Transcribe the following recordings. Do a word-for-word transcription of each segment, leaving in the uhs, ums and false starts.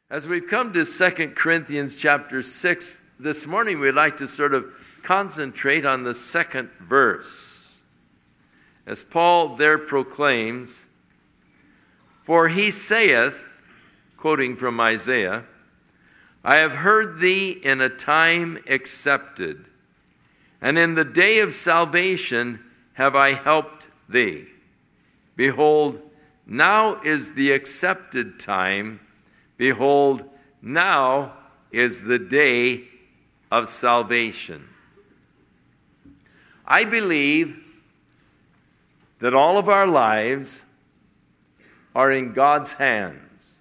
As we've come to Second Corinthians chapter six, this morning we'd like to sort of concentrate on the second verse. As Paul there proclaims, "For he saith," quoting from Isaiah, "I have heard thee in a time accepted, and in the day of salvation have I helped thee. Behold, now is the accepted time. Behold, now is the day of salvation." I believe that all of our lives are in God's hands.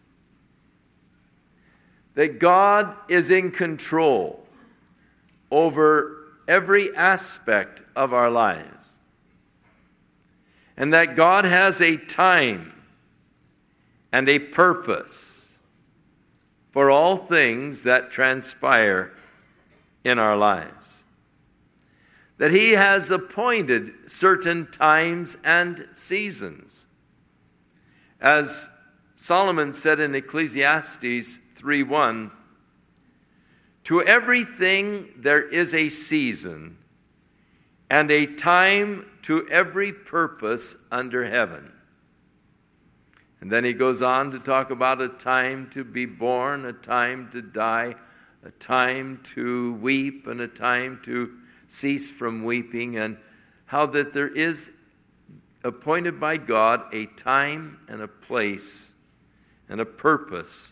That God is in control over every aspect of our lives. And that God has a time and a purpose for all things that transpire in our lives. That He has appointed certain times and seasons. As Solomon said in Ecclesiastes three one, "To everything there is a season, and a time to every purpose under heaven." And then he goes on to talk about a time to be born, a time to die, a time to weep, and a time to cease from weeping, and how that there is appointed by God a time and a place and a purpose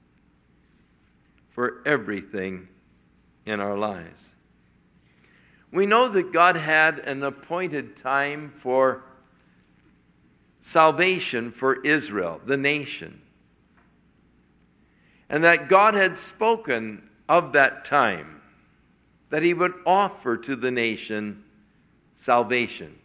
for everything in our lives. We know that God had an appointed time for salvation for Israel, the nation. And that God had spoken of that time, that He would offer to the nation salvation.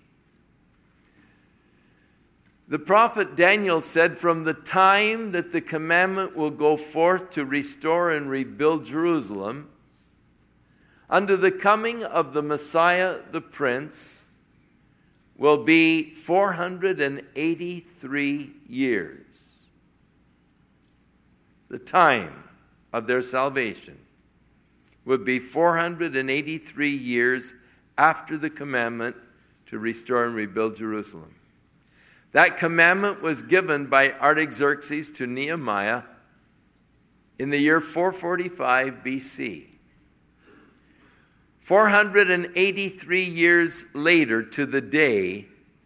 The prophet Daniel said, "From the time that the commandment will go forth to restore and rebuild Jerusalem, unto the coming of the Messiah the Prince, will be four hundred eighty-three years." The time of their salvation would be four hundred eighty-three years after the commandment to restore and rebuild Jerusalem. That commandment was given by Artaxerxes to Nehemiah in the year four forty-five B C. four hundred eighty-three years later to the day,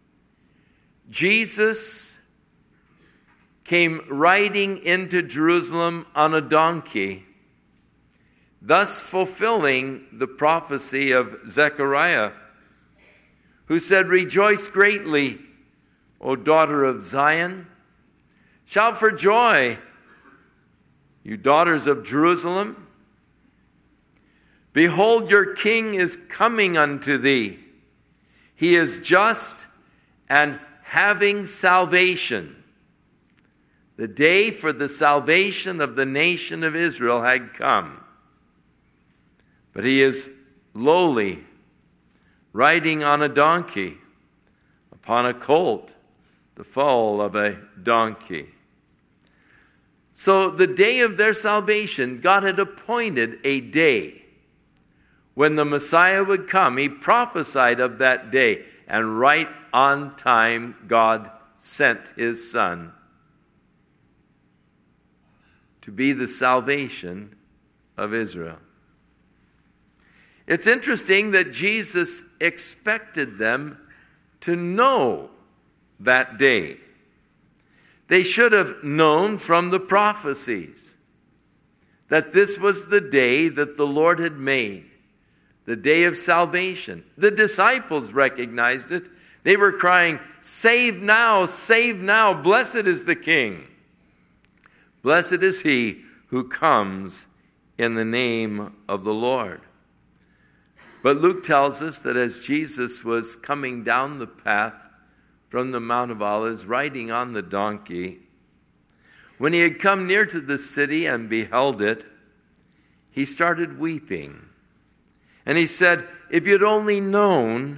Jesus came riding into Jerusalem on a donkey, thus fulfilling the prophecy of Zechariah, who said, "Rejoice greatly, O daughter of Zion. Shout for joy, you daughters of Jerusalem. Behold, your king is coming unto thee. He is just and having salvation." The day for the salvation of the nation of Israel had come. But He is lowly, riding on a donkey, upon a colt, the foal of a donkey. So the day of their salvation, God had appointed a day when the Messiah would come. He prophesied of that day, and right on time, God sent His Son to be the salvation of Israel. It's interesting that Jesus expected them to know that day. They should have known from the prophecies that this was the day that the Lord had made, the day of salvation. The disciples recognized it. They were crying, "Save now, save now, blessed is the King. Blessed is He who comes in the name of the Lord." But Luke tells us that as Jesus was coming down the path from the Mount of Olives, riding on the donkey, when He had come near to the city and beheld it, He started weeping. And He said, "If you'd only known,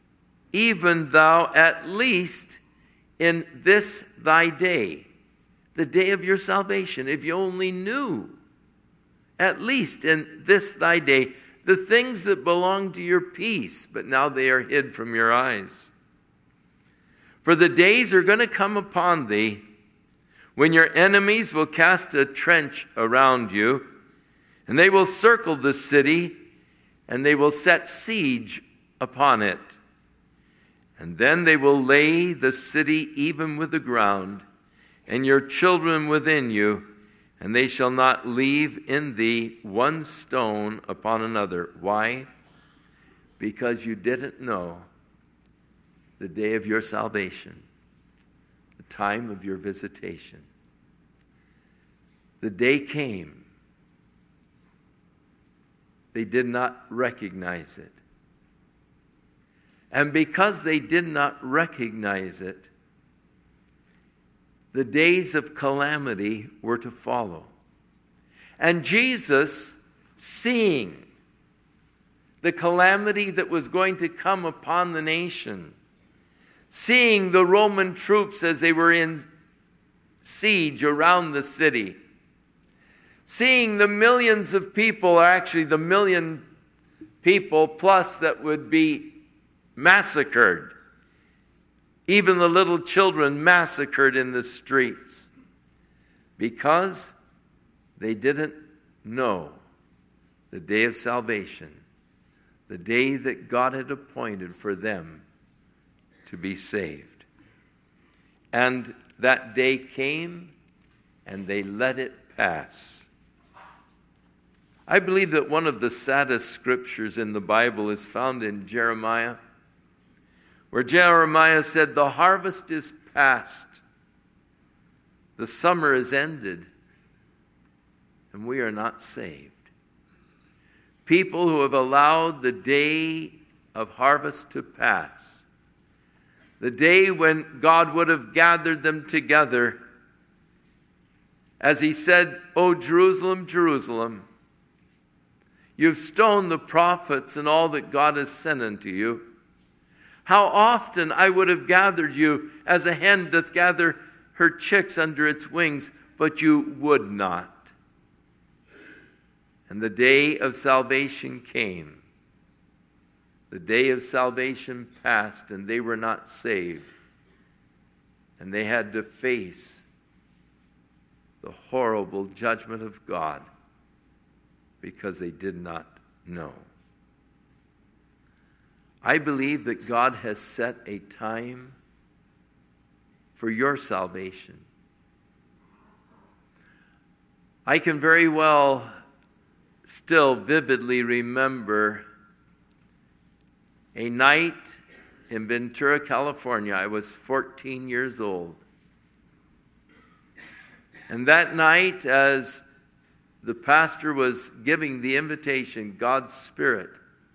even thou at least in this thy day, the day of your salvation. If you only knew, at least in this thy day, the things that belong to your peace, but now they are hid from your eyes. For the days are going to come upon thee when your enemies will cast a trench around you, and they will circle the city, and they will set siege upon it. And then they will lay the city even with the ground, and your children within you, and they shall not leave in thee one stone upon another. Why? Because you didn't know the day of your salvation, the time of your visitation. The day came. They did not recognize it. And because they did not recognize it, the days of calamity were to follow. And Jesus, seeing the calamity that was going to come upon the nation, seeing the Roman troops as they were in siege around the city, seeing the millions of people, or actually the million people plus that would be massacred, even the little children massacred in the streets, because they didn't know the day of salvation, the day that God had appointed for them to be saved. And that day came, and they let it pass. I believe that one of the saddest scriptures in the Bible is found in Jeremiah, where Jeremiah said, the harvest is past, the summer is ended, and we are not saved. People who have allowed the day of harvest to pass, the day when God would have gathered them together, as he said, O Jerusalem, Jerusalem, you've stoned the prophets and all that God has sent unto you. How often I would have gathered you as a hen doth gather her chicks under its wings, but you would not. And the day of salvation came. The day of salvation passed, and they were not saved. And they had to face the horrible judgment of God because they did not know. I believe that God has set a time for your salvation. I can very well still vividly remember a night in Ventura, California. I was fourteen years old. And that night, as the pastor was giving the invitation, God's Spirit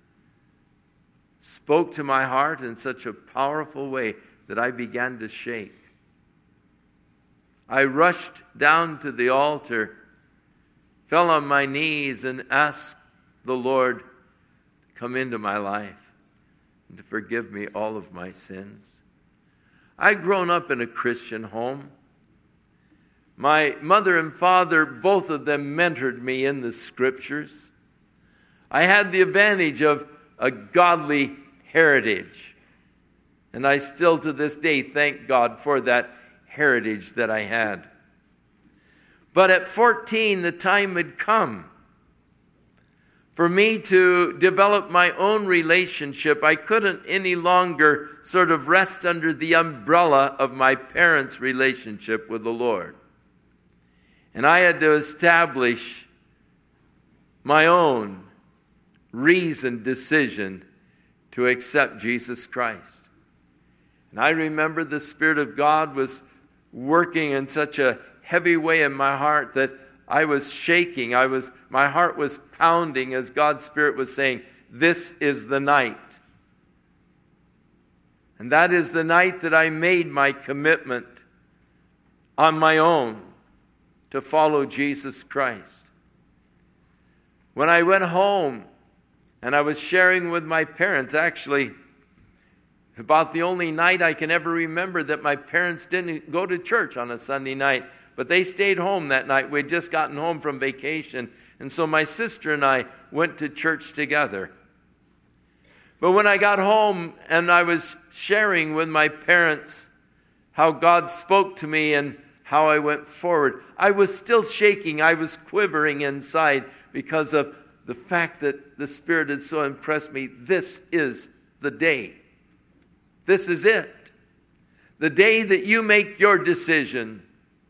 spoke to my heart in such a powerful way that I began to shake. I rushed down to the altar, fell on my knees, and asked the Lord to come into my life and to forgive me all of my sins. I'd grown up in a Christian home. My mother and father, both of them, mentored me in the Scriptures. I had the advantage of a godly heritage. And I still to this day thank God for that heritage that I had. But at fourteen, the time had come for me to develop my own relationship. I couldn't any longer sort of rest under the umbrella of my parents' relationship with the Lord. And I had to establish my own reasoned decision to accept Jesus Christ. And I remember the Spirit of God was working in such a heavy way in my heart that I was shaking. I was, my heart was pounding as God's Spirit was saying, this is the night. And that is the night that I made my commitment on my own to follow Jesus Christ. When I went home and I was sharing with my parents, actually, about the only night I can ever remember that my parents didn't go to church on a Sunday night. but they stayed home that night. We'd just gotten home from vacation, and so my sister and I went to church together. But when I got home and I was sharing with my parents how God spoke to me and how I went forward, I was still shaking. I was quivering inside because of the fact that the Spirit had so impressed me. This is the day. This is it. The day that you make your decision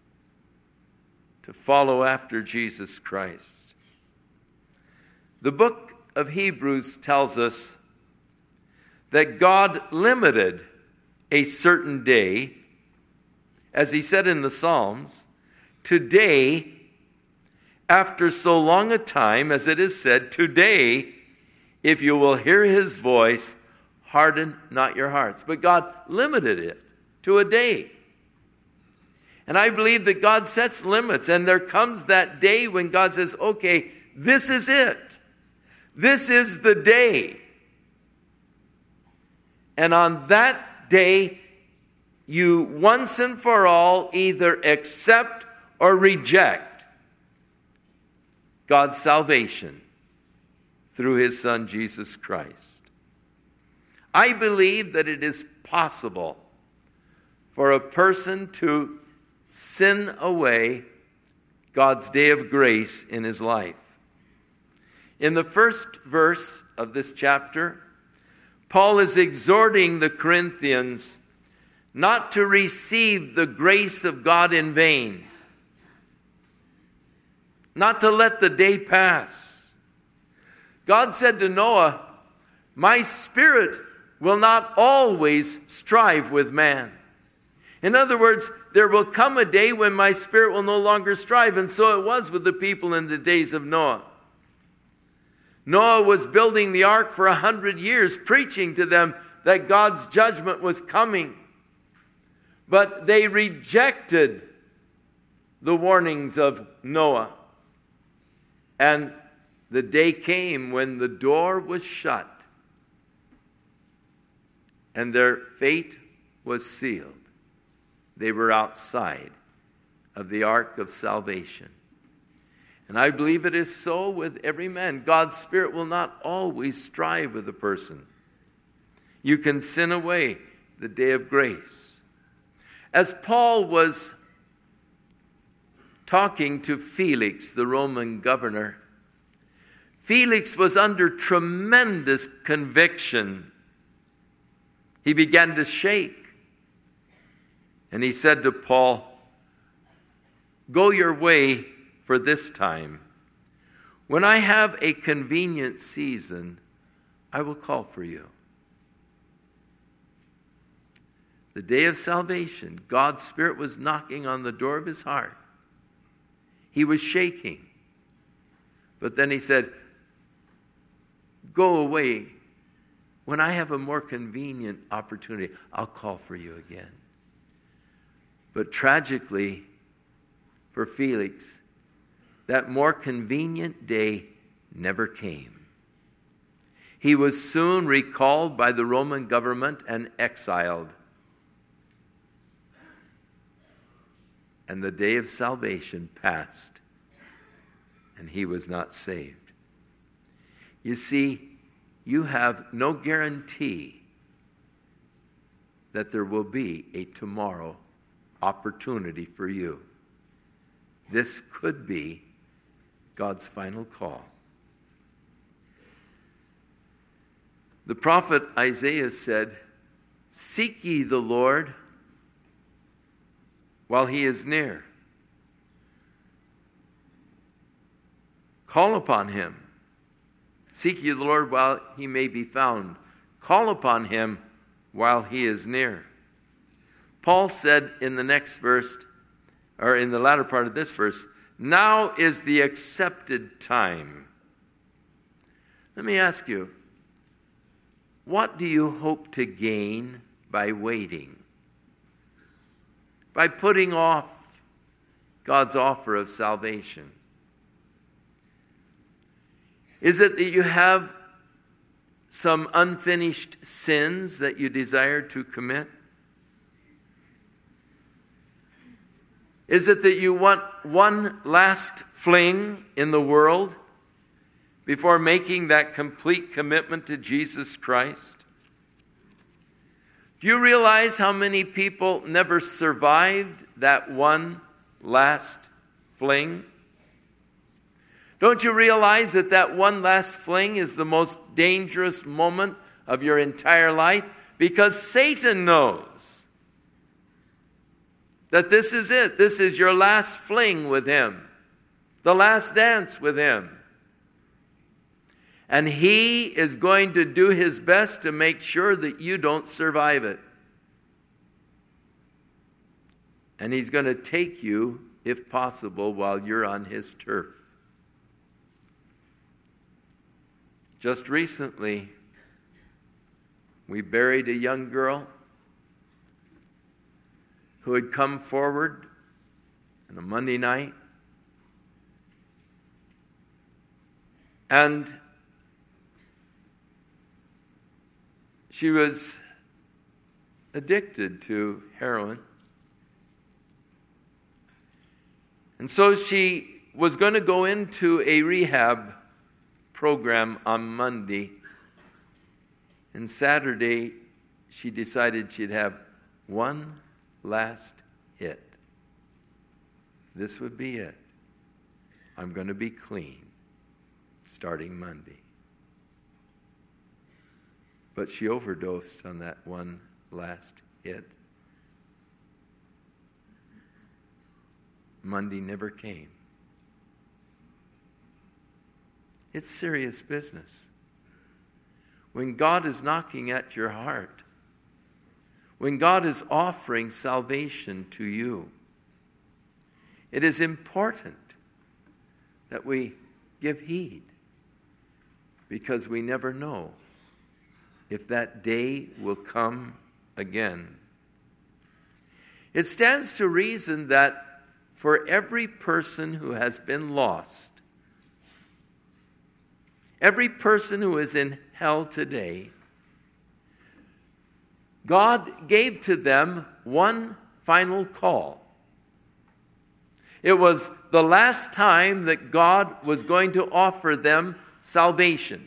to follow after Jesus Christ. The book of Hebrews tells us that God limited a certain day, as he said in the Psalms, today, after so long a time, as it is said, today, if you will hear his voice, harden not your hearts. But God limited it to a day. And I believe that God sets limits, and there comes that day when God says, okay, this is it. This is the day. And on that day, you once and for all either accept or reject God's salvation through his Son, Jesus Christ. I believe that it is possible for a person to sin away God's day of grace in his life. In the first verse of this chapter, Paul is exhorting the Corinthians not to receive the grace of God in vain, not to let the day pass. God said to Noah, my Spirit will not always strive with man. In other words, there will come a day when my Spirit will no longer strive, and so it was with the people in the days of Noah. Noah was building the ark for a hundred years, preaching to them that God's judgment was coming. But they rejected the warnings of Noah. And the day came when the door was shut and their fate was sealed. They were outside of the ark of salvation. And I believe it is so with every man. God's Spirit will not always strive with a person. You can sin away the day of grace. As Paul was talking to Felix, the Roman governor, Felix was under tremendous conviction. He began to shake. And he said to Paul, go your way for this time. When I have a convenient season, I will call for you. The day of salvation, God's Spirit was knocking on the door of his heart. He was shaking. But then he said, go away. When I have a more convenient opportunity, I'll call for you again. But tragically, for Felix, that more convenient day never came. He was soon recalled by the Roman government and exiled. And the day of salvation passed, and he was not saved. You see, you have no guarantee that there will be a tomorrow opportunity for you. This could be God's final call. The prophet Isaiah said, seek ye the Lord while he is near. Call upon him. Seek ye the Lord while he may be found. Call upon him while he is near. Paul said in the next verse, or in the latter part of this verse, now is the accepted time. Let me ask you, what do you hope to gain by waiting? By putting off God's offer of salvation? Is it that you have some unfinished sins that you desire to commit? Is it that you want one last fling in the world before making that complete commitment to Jesus Christ? Do you realize how many people never survived that one last fling? Don't you realize that that one last fling is the most dangerous moment of your entire life? Because Satan knows that this is it. This is your last fling with him, the last dance with him. And he is going to do his best to make sure that you don't survive it. And he's going to take you, if possible, while you're on his turf. Just recently, we buried a young girl who had come forward on a Monday night. And she was addicted to heroin. And so she was going to go into a rehab program on Monday. And Saturday, she decided she'd have one last hit. This would be it. I'm going to be clean starting Monday. But she overdosed on that one last hit. Monday never came. It's serious business. When God is knocking at your heart, when God is offering salvation to you, it is important that we give heed, because we never know if that day will come again. It stands to reason that for every person who has been lost, every person who is in hell today, God gave to them one final call. It was the last time that God was going to offer them salvation.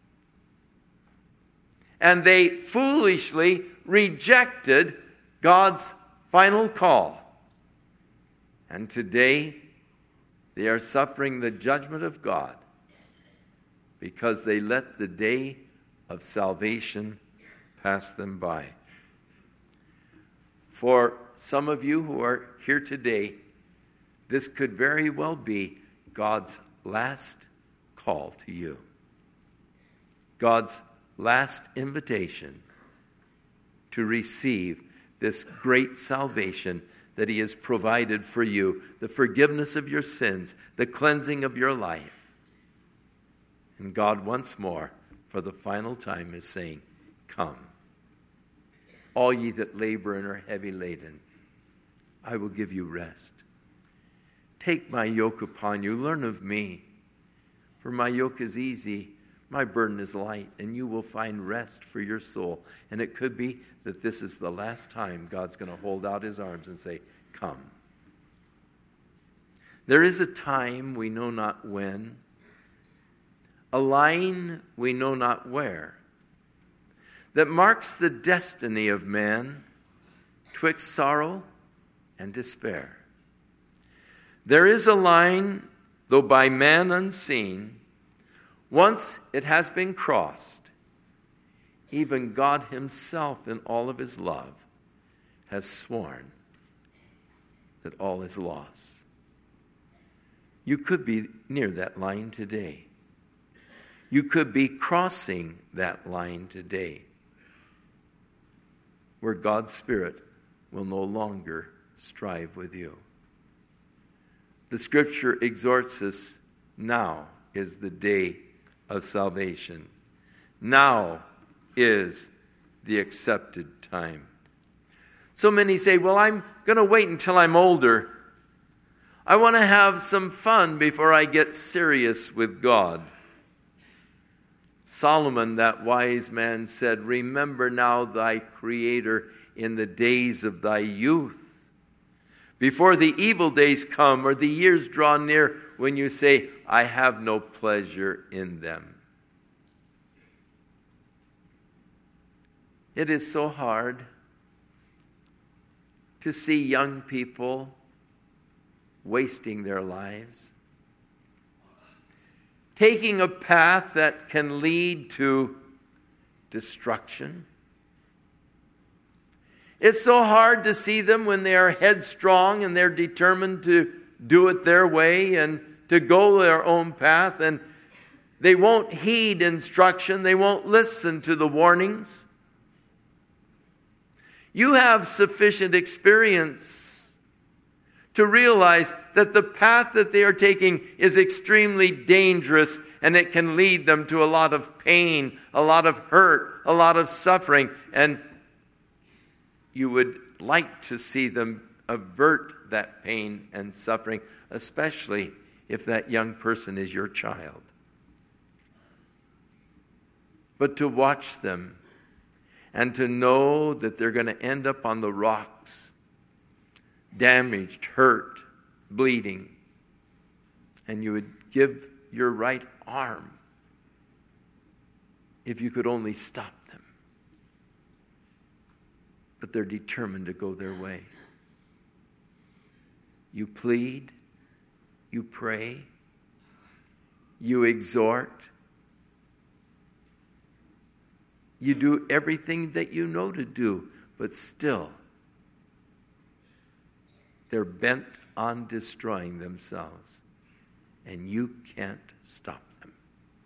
And they foolishly rejected God's final call. And today, they are suffering the judgment of God because they let the day of salvation pass them by. For some of you who are here today, this could very well be God's last call to you. God's last invitation to receive this great salvation that he has provided for you, the forgiveness of your sins, the cleansing of your life. And God once more, for the final time, is saying, come, all ye that labor and are heavy laden, I will give you rest. Take my yoke upon you, learn of me, for my yoke is easy, my burden is light, and you will find rest for your soul. And it could be that this is the last time God's going to hold out his arms and say, come. There is a time, we know not when, a line we know not where, that marks the destiny of man twixt sorrow and despair. There is a line, though by man unseen, once it has been crossed, even God himself in all of his love has sworn that all is lost. You could be near that line today. You could be crossing that line today, where God's Spirit will no longer strive with you. The Scripture exhorts us, now is the day of salvation. Now is the accepted time. So many say, well, I'm going to wait until I'm older. I want to have some fun before I get serious with God. Solomon, that wise man, said, remember now thy Creator in the days of thy youth, before the evil days come or the years draw near when you say, I have no pleasure in them. It is so hard to see young people wasting their lives, taking a path that can lead to destruction. It's so hard to see them when they are headstrong and they're determined to do it their way and to go their own path, and they won't heed instruction. They won't listen to the warnings. You have sufficient experience to realize that the path that they are taking is extremely dangerous, and it can lead them to a lot of pain, a lot of hurt, a lot of suffering, and you would like to see them avert that pain and suffering, especially if that young person is your child. But to watch them and to know that they're going to end up on the rocks, damaged, hurt, bleeding, and you would give your right arm if you could only stop them. But they're determined to go their way. You plead, you pray, you exhort, you do everything that you know to do, but still, they're bent on destroying themselves, and you can't stop them.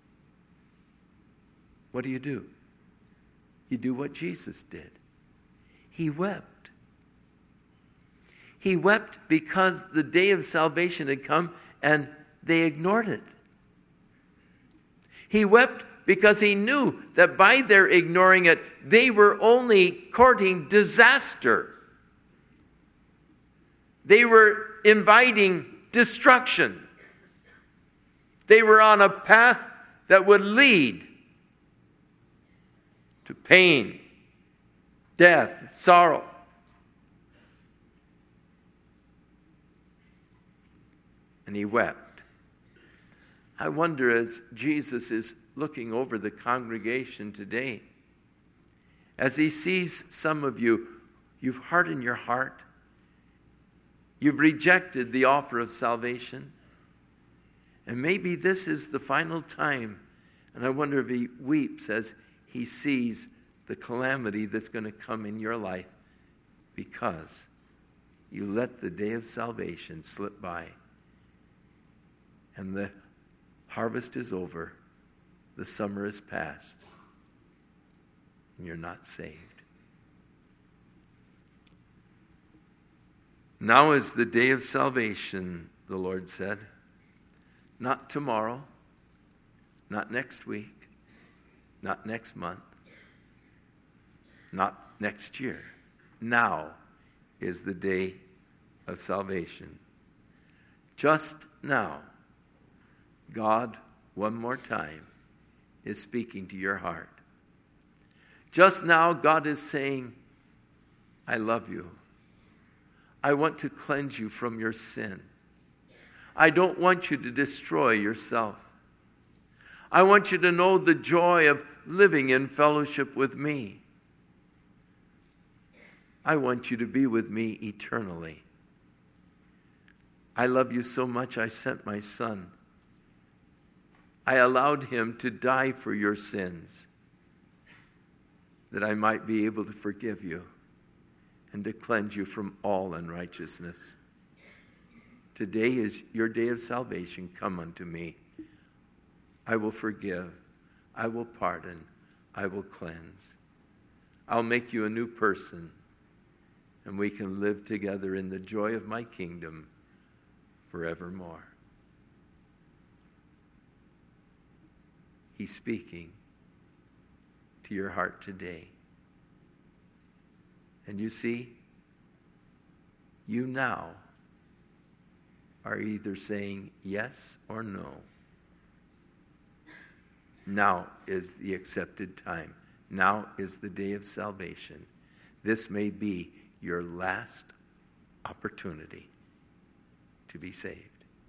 What do you do? You do what Jesus did. He wept. He wept because the day of salvation had come and they ignored it. He wept because he knew that by their ignoring it, they were only courting disaster. They were inviting destruction. They were on a path that would lead to pain, death, sorrow. And he wept. I wonder, as Jesus is looking over the congregation today, as he sees some of you, you've hardened your heart. You've rejected the offer of salvation. And maybe this is the final time. And I wonder if he weeps as he sees the calamity that's going to come in your life because you let the day of salvation slip by. And the harvest is over. The summer is past. And you're not saved. Now is the day of salvation, the Lord said. Not tomorrow, not next week, not next month, not next year. Now is the day of salvation. Just now, God, one more time, is speaking to your heart. Just now, God is saying, I love you. I want to cleanse you from your sin. I don't want you to destroy yourself. I want you to know the joy of living in fellowship with me. I want you to be with me eternally. I love you so much I sent my son. I allowed him to die for your sins, that I might be able to forgive you and to cleanse you from all unrighteousness. Today is your day of salvation. Come unto me. I will forgive. I will pardon. I will cleanse. I'll make you a new person, and we can live together in the joy of my kingdom forevermore. He's speaking to your heart today. And you see, you now are either saying yes or no. Now is the accepted time. Now is the day of salvation. This may be your last opportunity to be saved.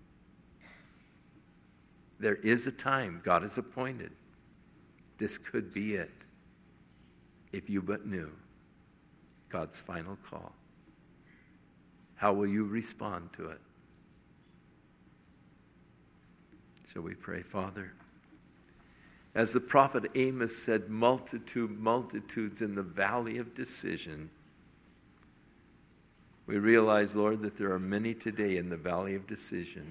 There is a time God has appointed. This could be it, if you but knew God's final call. How will you respond to it? Shall we pray? Father, as the prophet Amos said, multitude, multitudes in the valley of decision. We realize, Lord, that there are many today in the valley of decision.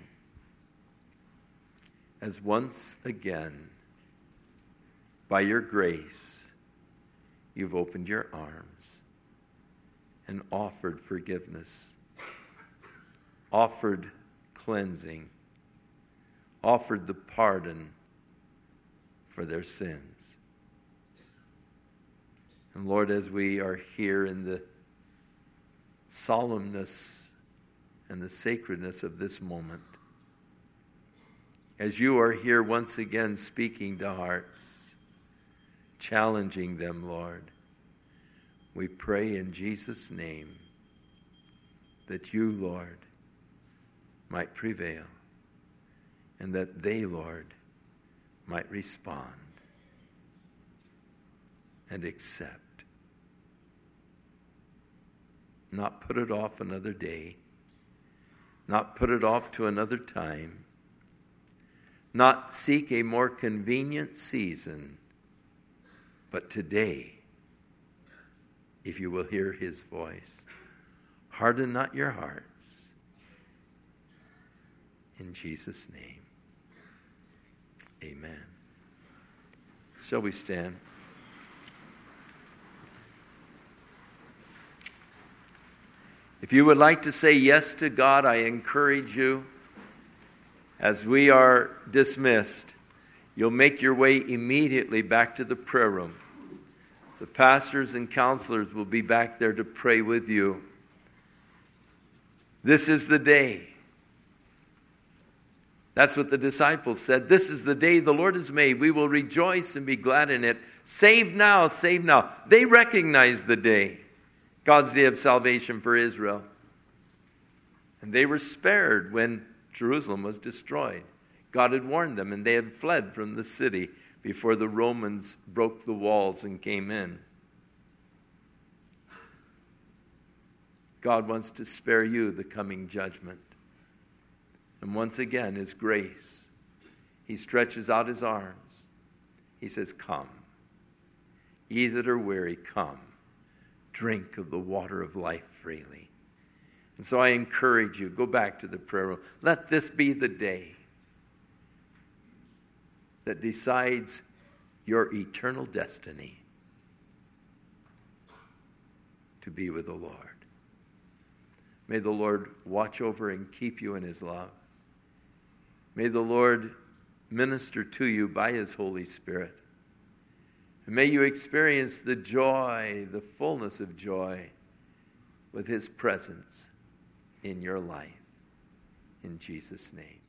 As once again, by your grace, you've opened your arms and offered forgiveness, offered cleansing, offered the pardon for their sins. And Lord, as we are here in the solemnness and the sacredness of this moment, as you are here once again speaking to hearts, challenging them, Lord, we pray in Jesus' name that you, Lord, might prevail and that they, Lord, might respond and accept. Not put it off another day, not put it off to another time, not seek a more convenient season, but today, if you will hear his voice, harden not your hearts. In Jesus' name, amen. Shall we stand? If you would like to say yes to God, I encourage you, as we are dismissed, you'll make your way immediately back to the prayer room. The pastors and counselors will be back there to pray with you. This is the day. That's what the disciples said. This is the day the Lord has made. We will rejoice and be glad in it. Save now, save now. They recognized the day, God's day of salvation for Israel. And they were spared when Jerusalem was destroyed. God had warned them, and they had fled from the city before the Romans broke the walls and came in. God wants to spare you the coming judgment. And once again, his grace, he stretches out his arms. He says, come. Ye that are weary, come. Drink of the water of life freely. And so I encourage you, go back to the prayer room. Let this be the day that decides your eternal destiny to be with the Lord. May the Lord watch over and keep you in his love. May the Lord minister to you by his Holy Spirit. And may you experience the joy, the fullness of joy with his presence in your life. In Jesus' name.